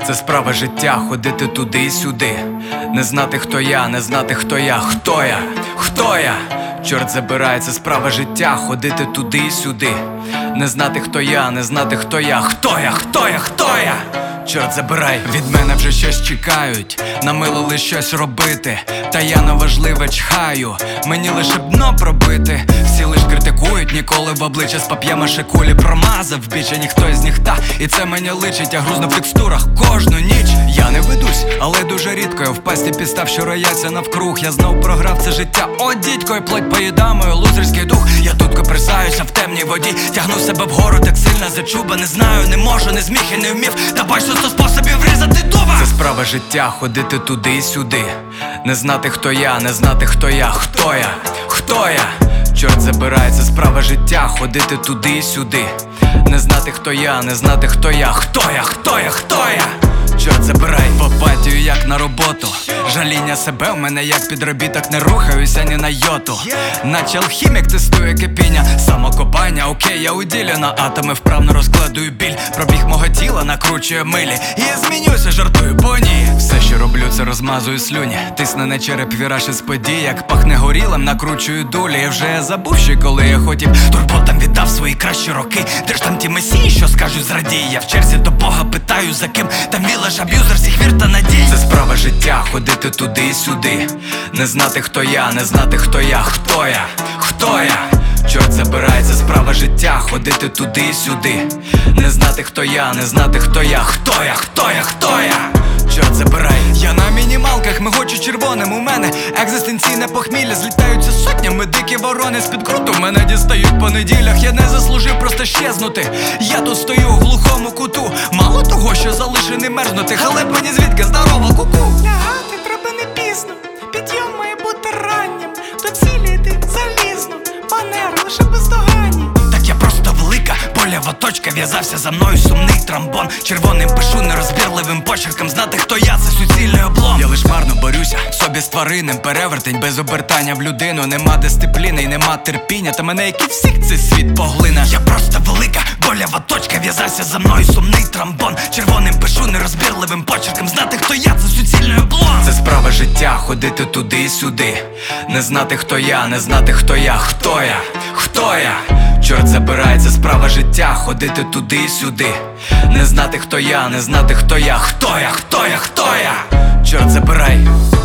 Це справа життя, ходити туди і сюди. Не знати, хто я, не знати, хто я. Хто я? Хто я? Чорт забирай, це справа життя, ходити туди і сюди. Не знати, хто я, не знати, хто я. Хто я? Хто я? Хто я? Чорт забирай, від мене вже щось чекають, намилили щось робити, та я на важливе чхаю, мені лише дно пробити. Всі лиш критикують, ніколи в обличчя з пап'є-маше кулі промазав більше ніхто із них, та і це мені личить. Я грузну в текстурах кожну ніч. Я не ведусь, але дуже рідко я в пасті підстав, що рояться навкруг. Я знов програв це життя, о дідько, і плоть поїда мою лузерський дух. Я тут копирсаюся в темній воді, тягну себе вгору так сильно зачуба. Не знаю, не можу, не зміг і не вмів, та бачу 100 способів врізати дуба. Це справа життя, ходити туди і сюди. Не знати, хто я, не знати, хто я. Хто я? Хто я? Чорт забирай, це справа життя, ходити туди і сюди. Не знати, хто я, не знати, хто я. Хто я? Хто я? Хто я? Чорт забирай, в апатію як на роботу. Жаління себе в мене як підробіток, не рухаюся ні на йоту. Наче алхімік тестує кипіння, самокопання, окей, я у ділі. На атоми вправно розкладую біль. Пробіг мого тіла накручує милі. І я змінюся, жартую, бо ні. Все, що роблю, це розмазую слюні. Тисне на череп віраж із подій, як пахне горілим, накручую дулі. І вже я забув, що коли я хотів, турботам віддав свої кращі роки. Де ж там ті месії, що скажуть зрадій? Я в черзі до Бога питаю, за ким там вілаш аб'юзер всіх вір та надій. Це справа життя, ходити туди і сюди. Не знати, хто я, не знати, хто я. Хто я? Хто я? Чорт забирай, це справа життя, ходити туди і сюди. Не знати, хто я, не знати, хто я. Хто я? Хто я? Хто я? Чорт забирай, я на мінімалках, мигочу червоним. У мене екзистенційне похмілля, злітаються сотнями дикі ворони. З-під круту мене дістають по неділях. Я не заслужив просто щезнути. Я тут стою в глухому куту. Мало того, що залишений мерзнути. Халеп мені звідки, здорово, ку-ку. Лягати треба не пізно, підйом має бути раннім. До цілі йти залізно, манери лише бездоганні. Так я просто велика болява точка, в'язався за мною сумний тромбон. Червоним пишу нерозбірливим почерком, знати, хто я, це суцільний облом. Я лиш марно борюся в собі з тваринним, перевертень без обертання в людину. Нема дисципліни і нема терпіння, та мене як і всіх цей світ поглине. Я просто велика болява точка, в'язався за мною сумний тромбон. Червоним пишу нерозбірливим почерком, знати, хто я, це суцільний облом. Це справа життя, ходити туди і сюди. Не знати, хто я, не знати, хто я. Хто я? Хто я? Чорт забирай, це справа життя, ходити туди і сюди. Не знати, хто я, не знати, хто я. Хто я? Хто я? Хто я? Чорт забирай.